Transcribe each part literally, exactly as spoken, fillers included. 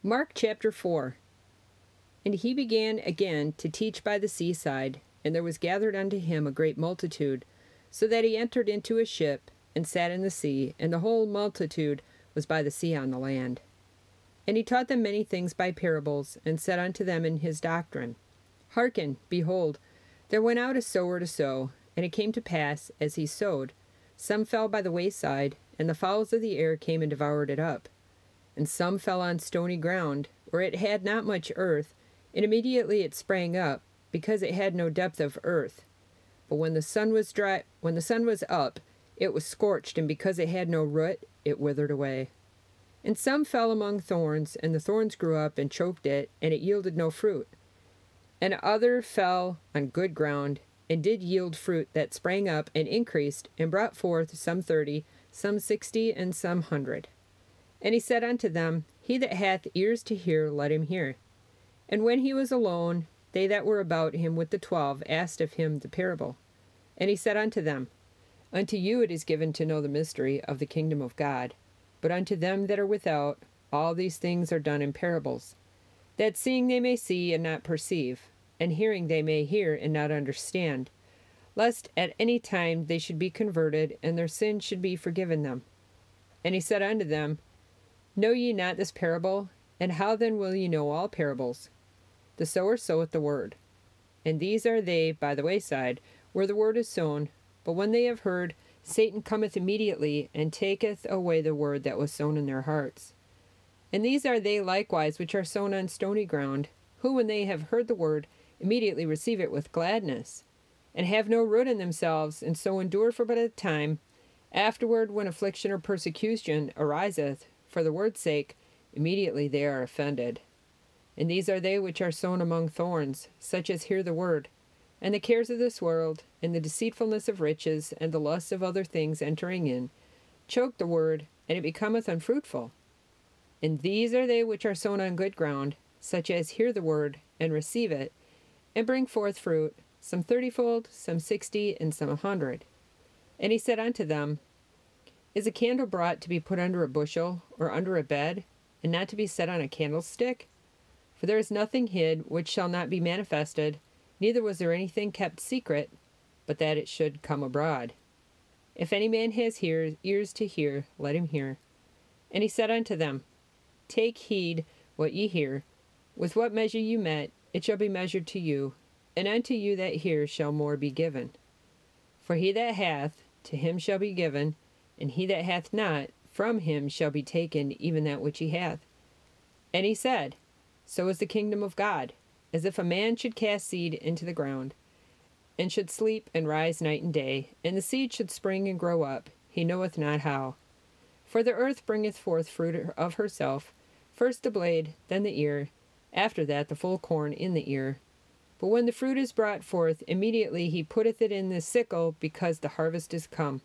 Mark chapter four. And he began again to teach by the seaside, and there was gathered unto him a great multitude, so that he entered into a ship, and sat in the sea, and the whole multitude was by the sea on the land. And he taught them many things by parables, and said unto them in his doctrine, Hearken, behold, there went out a sower to sow, and it came to pass, as he sowed, some fell by the wayside, and the fowls of the air came and devoured it up. And some fell on stony ground, where it had not much earth, and immediately it sprang up, because it had no depth of earth. But when the sun was dry, when the sun was up, it was scorched, and because it had no root, it withered away. And some fell among thorns, and the thorns grew up and choked it, and it yielded no fruit. And other fell on good ground, and did yield fruit that sprang up and increased, and brought forth some thirty, some sixty, and some hundred. And he said unto them, He that hath ears to hear, let him hear. And when he was alone, they that were about him with the twelve asked of him the parable. And he said unto them, Unto you it is given to know the mystery of the kingdom of God, but unto them that are without, all these things are done in parables, that seeing they may see and not perceive, and hearing they may hear and not understand, lest at any time they should be converted, and their sins should be forgiven them. And he said unto them, Know ye not this parable? And how then will ye know all parables? The sower soweth the word. And these are they by the wayside, where the word is sown. But when they have heard, Satan cometh immediately, and taketh away the word that was sown in their hearts. And these are they likewise which are sown on stony ground, who when they have heard the word, immediately receive it with gladness, and have no root in themselves, and so endure for but a time. Afterward, when affliction or persecution ariseth, for the word's sake, immediately they are offended. And these are they which are sown among thorns, such as hear the word, and the cares of this world, and the deceitfulness of riches, and the lusts of other things entering in, choke the word, and it becometh unfruitful. And these are they which are sown on good ground, such as hear the word, and receive it, and bring forth fruit, some thirtyfold, some sixty, and some a hundred. And he said unto them, Is a candle brought to be put under a bushel, or under a bed, and not to be set on a candlestick? For there is nothing hid which shall not be manifested, neither was there anything kept secret, but that it should come abroad. If any man has ears, ears to hear, let him hear. And he said unto them, Take heed what ye hear. With what measure you met, it shall be measured to you, and unto you that hear shall more be given. For he that hath, to him shall be given, and he that hath not, from him shall be taken even that which he hath. And he said, So is the kingdom of God, as if a man should cast seed into the ground, and should sleep and rise night and day, and the seed should spring and grow up, he knoweth not how. For the earth bringeth forth fruit of herself, first the blade, then the ear, after that the full corn in the ear. But when the fruit is brought forth, immediately he putteth it in the sickle, because the harvest is come.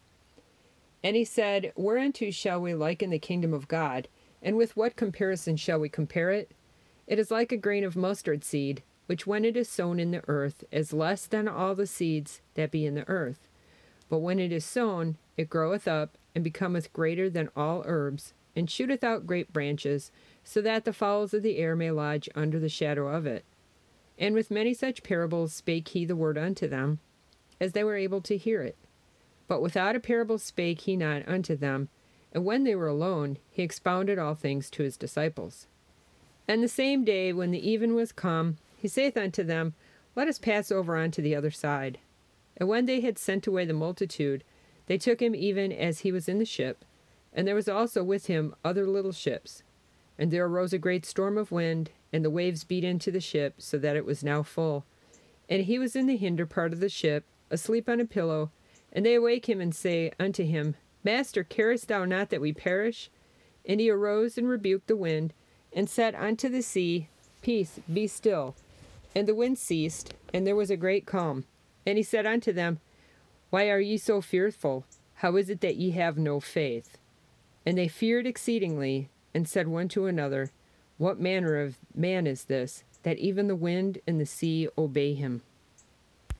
And he said, Whereunto shall we liken the kingdom of God, and with what comparison shall we compare it? It is like a grain of mustard seed, which when it is sown in the earth is less than all the seeds that be in the earth. But when it is sown, it groweth up, and becometh greater than all herbs, and shooteth out great branches, so that the fowls of the air may lodge under the shadow of it. And with many such parables spake he the word unto them, as they were able to hear it. But without a parable spake he not unto them, and when they were alone, he expounded all things to his disciples. And the same day, when the even was come, he saith unto them, Let us pass over unto the other side. And when they had sent away the multitude, they took him even as he was in the ship, and there was also with him other little ships. And there arose a great storm of wind, and the waves beat into the ship, so that it was now full. And he was in the hinder part of the ship, asleep on a pillow, and they awake him and say unto him, Master, carest thou not that we perish? And he arose and rebuked the wind, and said unto the sea, Peace, be still. And the wind ceased, and there was a great calm. And he said unto them, Why are ye so fearful? How is it that ye have no faith? And they feared exceedingly, and said one to another, What manner of man is this, that even the wind and the sea obey him?